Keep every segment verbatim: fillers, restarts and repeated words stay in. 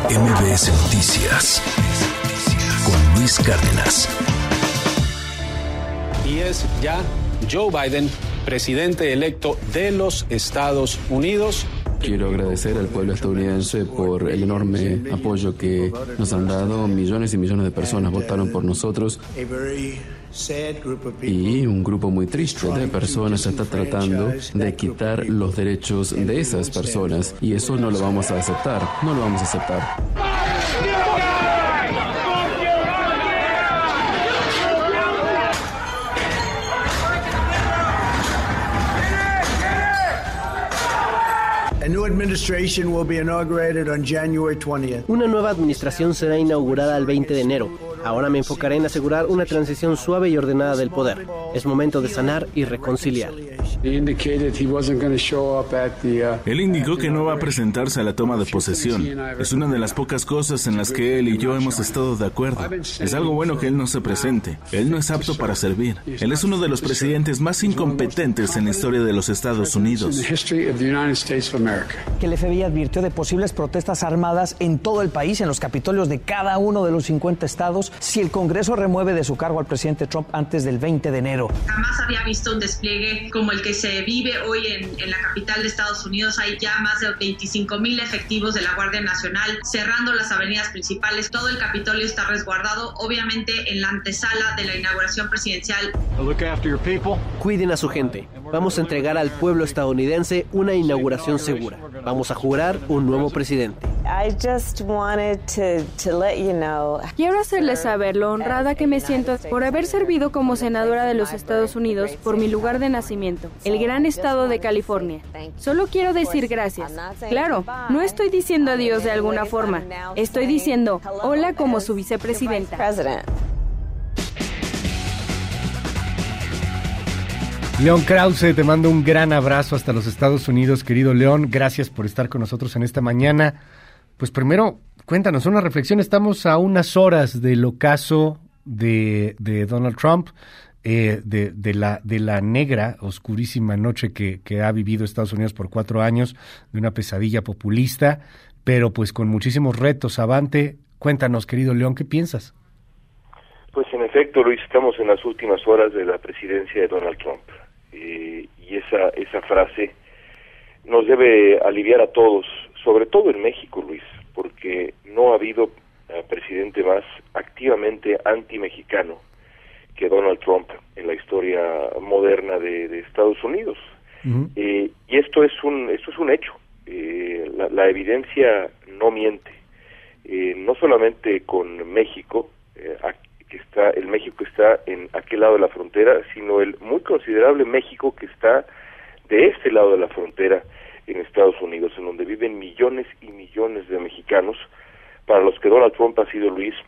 M B S Noticias con Luis Cárdenas. Y es ya Joe Biden, presidente electo de los Estados Unidos. Quiero agradecer al pueblo estadounidense por el enorme apoyo que nos han dado. Millones y millones de personas votaron por nosotros. Y un grupo muy triste de personas está tratando de quitar los derechos de esas personas. Y eso no lo vamos a aceptar. No lo vamos a aceptar. Una nueva administración será inaugurada el veinte de enero. Ahora me enfocaré en asegurar una transición suave y ordenada del poder. Es momento de sanar y reconciliar. Él indicó que no va a presentarse a la toma de posesión. Es una de las pocas cosas en las que él y yo hemos estado de acuerdo. Es algo bueno que él no se presente. Él no es apto para servir. Él es uno de los presidentes más incompetentes en la historia de los Estados Unidos. Que el F B I advirtió de posibles protestas armadas en todo el país, en los capitolios de cada uno de los cincuenta estados, si el Congreso remueve de su cargo al presidente Trump antes del veinte de enero. Jamás había visto un despliegue como el que se vive hoy en, en la capital de Estados Unidos. Hay ya más de veinticinco mil efectivos de la Guardia Nacional cerrando las avenidas principales. Todo el Capitolio está resguardado, obviamente en la antesala de la inauguración presidencial. Cuiden a su gente. Vamos a entregar al pueblo estadounidense una inauguración segura. Vamos a jurar un nuevo presidente. Quiero hacerles saber lo honrada que me siento por haber servido como senadora de los Estados Unidos por mi lugar de nacimiento, el gran estado de California. Solo quiero decir gracias. Claro, no estoy diciendo adiós de alguna forma. Estoy diciendo hola como su vicepresidenta. León Krause, te mando un gran abrazo hasta los Estados Unidos, querido León. Gracias por estar con nosotros en esta mañana. Pues primero, cuéntanos una reflexión. Estamos a unas horas del ocaso de, de Donald Trump, eh, de, de, la, de la negra, oscurísima noche que, que ha vivido Estados Unidos por cuatro años, de una pesadilla populista, pero pues con muchísimos retos. Avante, cuéntanos, querido León, ¿qué piensas? Pues en efecto, Luis, estamos en las últimas horas de la presidencia de Donald Trump. Eh, y esa esa frase nos debe aliviar a todos, sobre todo en México, Luis, porque no ha habido uh, presidente más activamente anti-mexicano que Donald Trump en la historia moderna de, de Estados Unidos. Uh-huh. Eh, y esto es un esto es un hecho. Eh, la, la evidencia no miente. Eh, no solamente con México, eh, que está el México está en aquel lado de la frontera, sino el muy considerable México que está de este lado de la frontera en Estados Unidos, en donde viven millones y millones de mexicanos, para los que Donald Trump ha sido, Luis,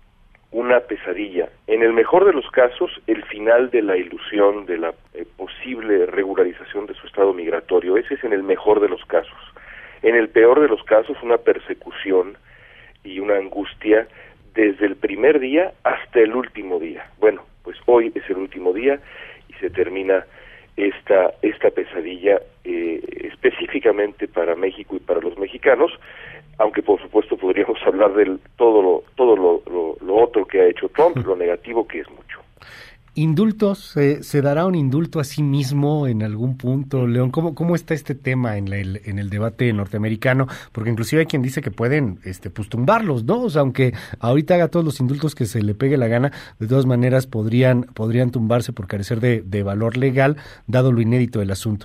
una pesadilla. En el mejor de los casos, el final de la ilusión de la eh, posible regularización de su estado migratorio. Ese es en el mejor de los casos. En el peor de los casos, una persecución y una angustia desde el primer día hasta el último día. Bueno, pues hoy es el último día y se termina esta esta pesadilla eh, específicamente para México y para los mexicanos, aunque por supuesto podríamos hablar de todo lo todo lo, lo, lo otro que ha hecho Trump, lo negativo que es mucho. ¿Indultos? ¿Se, se dará un indulto a sí mismo en algún punto, León? ¿Cómo, cómo está este tema en el, en el debate norteamericano? Porque inclusive hay quien dice que pueden este, pues tumbarlos, ¿no? O sea, aunque ahorita haga todos los indultos que se le pegue la gana, de todas maneras podrían podrían tumbarse por carecer de, de valor legal, dado lo inédito del asunto.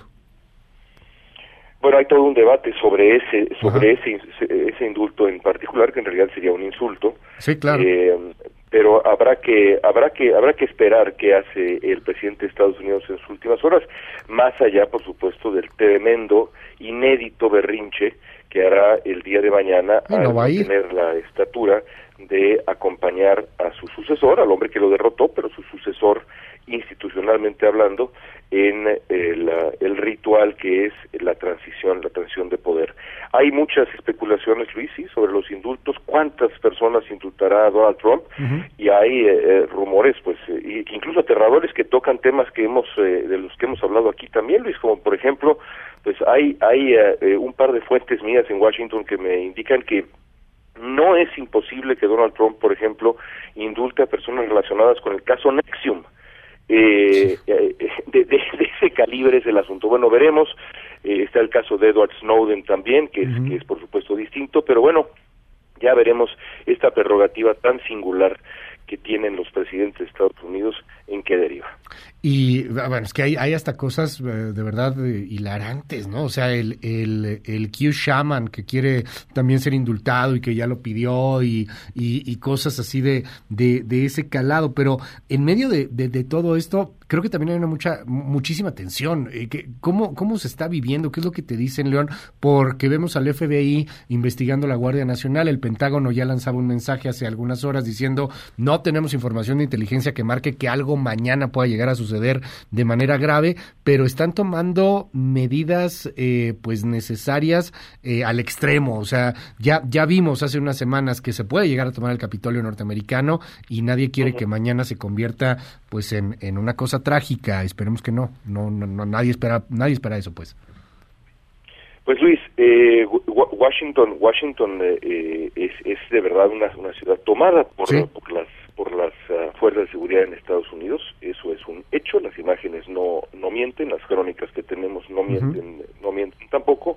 Bueno, hay todo un debate sobre ese sobre ese, ese indulto en particular, que en realidad sería un insulto. Sí, claro. Eh, pero habrá que habrá que habrá que esperar qué hace el presidente de Estados Unidos en sus últimas horas, más allá, por supuesto, del tremendo, inédito berrinche que hará el día de mañana al no tener la estatura de acompañar a su sucesor, al hombre que lo derrotó, pero su sucesor institucionalmente hablando, en el, el ritual que es la transición, la transición de poder. Hay muchas especulaciones, Luis, ¿sí?, sobre los indultos, cuántas personas indultará a Donald Trump, uh-huh. y hay eh, rumores, pues, eh, incluso aterradores, que tocan temas que hemos, eh, de los que hemos hablado aquí también, Luis, como por ejemplo, pues hay hay eh, un par de fuentes mías en Washington que me indican que No es imposible que Donald Trump, por ejemplo, indulte a personas relacionadas con el caso Nexium. Eh, eh, de, de, de ese calibre es el asunto. Bueno, veremos. Eh, está el caso de Edward Snowden también, que es, uh-huh. que es por supuesto distinto, pero bueno, ya veremos esta prerrogativa tan singular que tienen los presidentes de Estados Unidos en qué deriva. Y bueno, es que hay, hay hasta cosas de verdad hilarantes, ¿no? O sea, el, el, el Q Shaman que quiere también ser indultado y que ya lo pidió y, y, y cosas así de, de, de ese calado, pero en medio de, de, de todo esto, creo que también hay una mucha, muchísima tensión. Eh, que, ¿cómo, ¿Cómo se está viviendo? ¿Qué es lo que te dicen, León? Porque vemos al F B I investigando la Guardia Nacional, el Pentágono ya lanzaba un mensaje hace algunas horas diciendo no tenemos información de inteligencia que marque que algo mañana pueda llegar a suceder de manera grave, pero están tomando medidas eh, pues necesarias eh, al extremo. O sea, ya, ya vimos hace unas semanas que se puede llegar a tomar el Capitolio norteamericano y nadie quiere uh-huh. que mañana se convierta pues en, en una cosa trágica. Esperemos que no, no, no, no nadie espera, nadie espera eso, pues. Pues Luis, eh, Washington, Washington eh, es, es de verdad una, una ciudad tomada por, ¿sí? por las por las uh, fuerzas de seguridad en Estados Unidos. Eso es un hecho. Las imágenes no no mienten, las crónicas que tenemos no mienten, uh-huh. no mienten tampoco.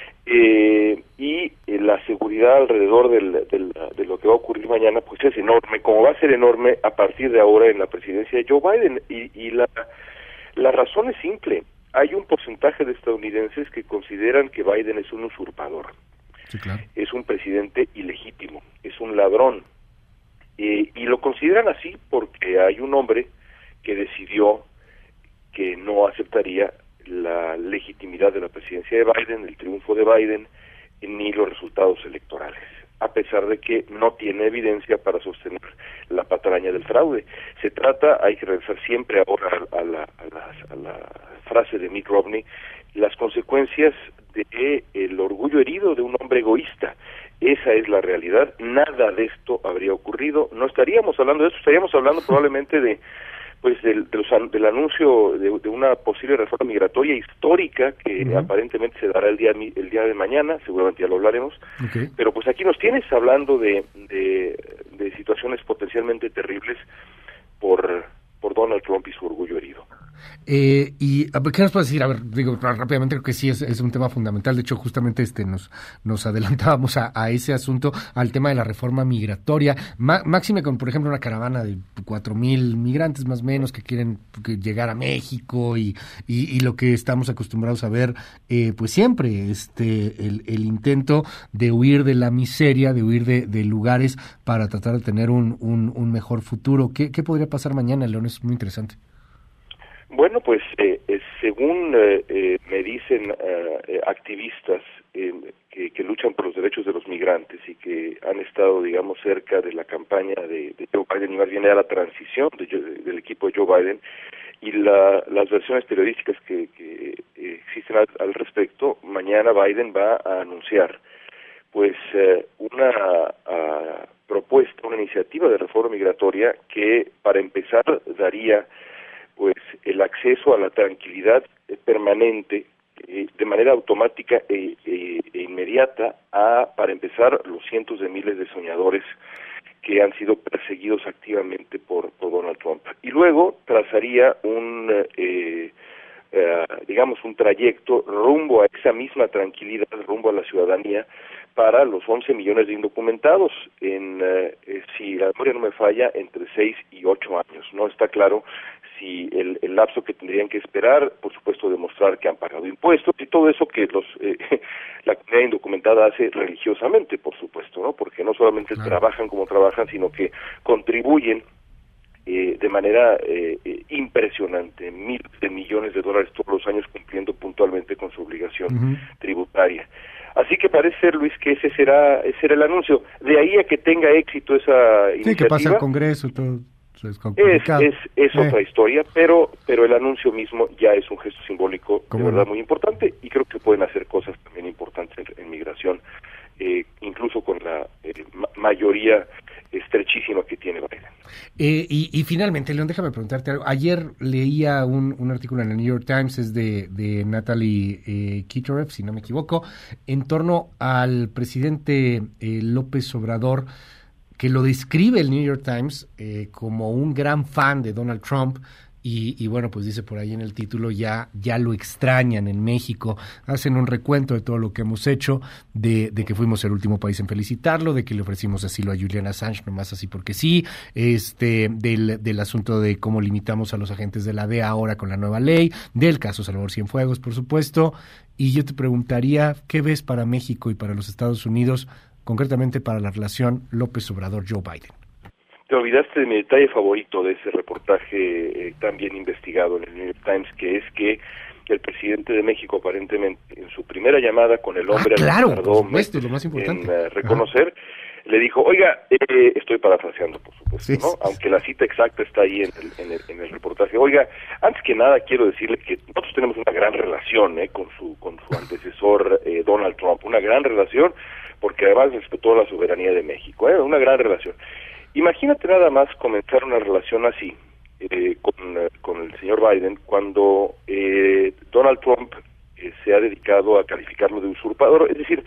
Eh, y eh, la seguridad alrededor del, del, de lo que va a ocurrir mañana, pues es enorme, como va a ser enorme a partir de ahora en la presidencia de Joe Biden. Y, y la la razón es simple. Hay un porcentaje de estadounidenses que consideran que Biden es un usurpador, sí, claro. es un presidente ilegítimo, es un ladrón, eh, y lo consideran así porque hay un hombre que decidió que no aceptaría la legitimidad de la presidencia de Biden, el triunfo de Biden, ni los resultados electorales, a pesar de que no tiene evidencia para sostener la patraña del fraude. Se trata, hay que regresar siempre ahora a la, a la, a la frase de Mitt Romney, las consecuencias de el orgullo herido de un hombre egoísta. Esa es la realidad. Nada de esto habría ocurrido. No estaríamos hablando de esto, estaríamos hablando probablemente de pues del, de los, del anuncio de, de una posible reforma migratoria histórica que uh-huh. aparentemente se dará el día el día de mañana, seguramente ya lo hablaremos, okay. Pero pues aquí nos tienes hablando de, de, de situaciones potencialmente terribles por, por Donald Trump y su orgullo herido. Eh, y ¿qué nos puedes decir? A ver, digo rápidamente, creo que sí es, es un tema fundamental. De hecho, justamente este nos nos adelantábamos a, a ese asunto, al tema de la reforma migratoria. Ma, máxime con, por ejemplo, una caravana de cuatro mil migrantes más o menos que quieren que llegar a México y, y, y lo que estamos acostumbrados a ver, eh, pues siempre, este el, el intento de huir de la miseria, de huir de, de lugares para tratar de tener un, un, un mejor futuro. ¿Qué, ¿Qué podría pasar mañana, León? Es muy interesante. Bueno, pues eh, eh, según eh, eh, me dicen eh, activistas eh, que, que luchan por los derechos de los migrantes y que han estado, digamos, cerca de la campaña de, de Joe Biden y más bien a la transición de, de, del equipo de Joe Biden y la, las versiones periodísticas que, que eh, existen al, al respecto, mañana Biden va a anunciar pues eh, una a, propuesta, una iniciativa de reforma migratoria que para empezar daría pues el acceso a la tranquilidad permanente eh, de manera automática e, e, e inmediata a, para empezar, los cientos de miles de soñadores que han sido perseguidos activamente por, por Donald Trump. Y luego trazaría un, eh, eh, digamos, un trayecto rumbo a esa misma tranquilidad, rumbo a la ciudadanía, para los once millones de indocumentados, en, eh, si la memoria no me falla, entre seis y ocho años. No está claro si el, el lapso que tendrían que esperar, por supuesto demostrar que han pagado impuestos y todo eso que los eh, la comunidad indocumentada hace religiosamente, por supuesto, ¿no? Porque no solamente claro. trabajan como trabajan, sino que contribuyen eh, de manera eh, eh, impresionante, miles de millones de dólares todos los años cumpliendo puntualmente con su obligación uh-huh. tributaria. Así que parece ser, Luis, que ese será ese será el anuncio. De ahí a que tenga éxito esa sí, iniciativa. Sí, que pase al Congreso y todo. Es, es, es eh. otra historia, pero pero el anuncio mismo ya es un gesto simbólico de verdad no? muy importante y creo que pueden hacer cosas también importantes en, en migración, eh, incluso con la eh, ma- mayoría estrechísima que tiene Biden. Eh, y, y finalmente, León, déjame preguntarte algo. Ayer leía un, un artículo en el New York Times, es de, de Natalie eh, Kitorev, si no me equivoco, en torno al presidente eh, López Obrador, que lo describe el New York Times eh, como un gran fan de Donald Trump. Y, y bueno, pues dice por ahí en el título, ya, ya lo extrañan en México, hacen un recuento de todo lo que hemos hecho, de, de que fuimos el último país en felicitarlo, de que le ofrecimos asilo a Julian Assange, nomás así porque sí, este, del, del asunto de cómo limitamos a los agentes de la D E A ahora con la nueva ley, del caso Salvador Cienfuegos, por supuesto, y yo te preguntaría, ¿qué ves para México y para los Estados Unidos, concretamente para la relación López Obrador-Joe Biden? Te olvidaste de mi detalle favorito de ese reportaje eh, tan bien investigado en el New York Times, que es que el presidente de México, aparentemente, en su primera llamada con el hombre ah, claro, al que tardó meses es lo más importante. en uh, reconocer, Ajá. le dijo, oiga, eh, estoy parafraseando, por supuesto, sí, ¿no? Sí. Aunque la cita exacta está ahí en el, en, el, en el reportaje. Oiga, antes que nada quiero decirle que nosotros tenemos una gran relación eh, con su con su antecesor eh, Donald Trump, una gran relación, porque además respetó la soberanía de México, eh, una gran relación. Imagínate nada más comenzar una relación así eh, con, con el señor Biden cuando eh, Donald Trump eh, se ha dedicado a calificarlo de usurpador. Es decir,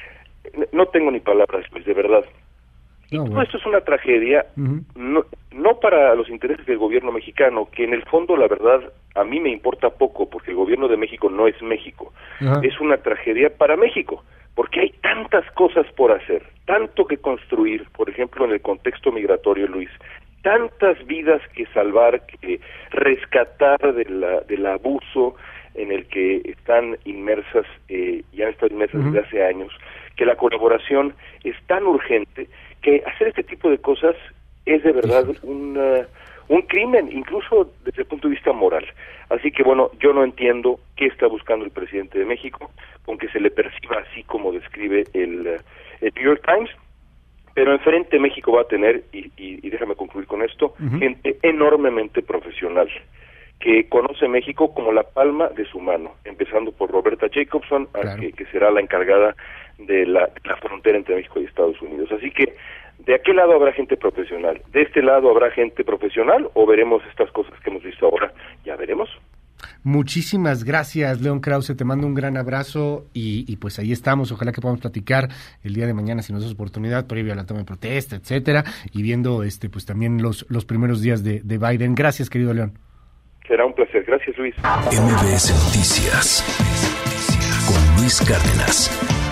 no tengo ni palabras, pues, de verdad. No, bueno. Esto es una tragedia, uh-huh. no, no para los intereses del gobierno mexicano, que en el fondo, la verdad, a mí me importa poco, porque el gobierno de México no es México. Uh-huh. Es una tragedia para México, porque hay tantas cosas por hacer, tanto que construir, por ejemplo, en el contexto migratorio, Luis, tantas vidas que salvar, que rescatar de la, del abuso en el que están inmersas, eh, ya están inmersas uh-huh. desde hace años, que la colaboración es tan urgente que hacer este tipo de cosas es de verdad un, uh, un crimen, incluso desde el punto de vista moral. Así que bueno, yo no entiendo qué está buscando el presidente de México con que se le perciba así como describe el, uh, el New York Times, pero enfrente México va a tener, y, y, y déjame concluir con esto, uh-huh. gente enormemente profesional, que conoce México como la palma de su mano, empezando por Roberta Jacobson, claro. que, que será la encargada de la, de la frontera entre México y Estados Unidos. Así que, ¿de aquel lado habrá gente profesional? ¿De este lado habrá gente profesional? ¿O veremos estas cosas que hemos visto ahora? Ya veremos. Muchísimas gracias, León Krause, te mando un gran abrazo y, y pues ahí estamos, ojalá que podamos platicar el día de mañana si nos das oportunidad, previo a la toma de protesta, etcétera, y viendo este pues también los, los primeros días de, de Biden. Gracias, querido León. Será un placer, gracias Luis. M B S Noticias con Luis Cárdenas.